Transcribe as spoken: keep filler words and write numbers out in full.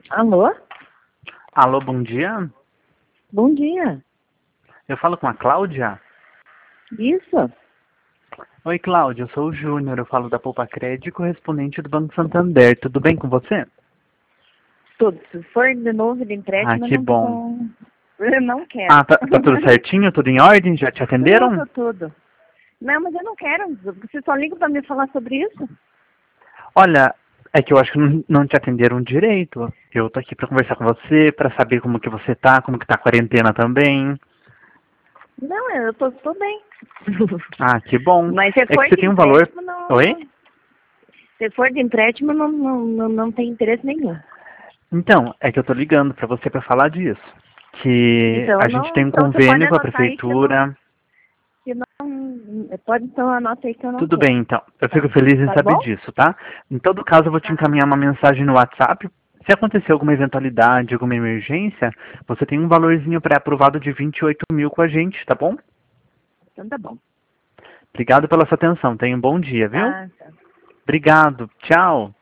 Alô? Alô, bom dia. Bom dia. Eu falo com a Cláudia? Isso? Oi, Cláudia, eu sou o Júnior, eu falo da Poupa Crédito, correspondente do Banco Santander. Tudo bem com você? Tudo. Se for de novo de Ah, empréstimo, eu que não, bom. não, eu não quero. Ah, tá, tá tudo certinho? Tudo em ordem? Já te atenderam? Tudo, tudo. Não, mas eu não quero. Você só liga para me falar sobre isso? Olha, é que eu acho que não, não te atenderam direito. Eu tô aqui pra conversar com você, pra saber como que você tá, como que tá a quarentena também. Não, eu tô, tô bem. Ah, que bom. Mas se É for que você de tem um valor... empréstimo, Oi? não. Se for de empréstimo, não, não, não, não tem interesse nenhum. Então, é que eu tô ligando pra você pra falar disso. Que Então, a eu gente não, tem um então você pode convênio com a anotar aí que eu não, prefeitura. que não. Pode então anotar aí que eu não Tudo quero. bem, então. Eu Tá, fico feliz em tá saber bom? disso, tá? Em todo caso, eu vou te Tá. encaminhar uma mensagem no WhatsApp. Se acontecer alguma eventualidade, alguma emergência, você tem um valorzinho pré-aprovado de vinte e oito mil com a gente, tá bom? Então tá bom. Obrigado pela sua atenção. Tenha um bom dia, viu? Tá, tá. Obrigado. Tchau.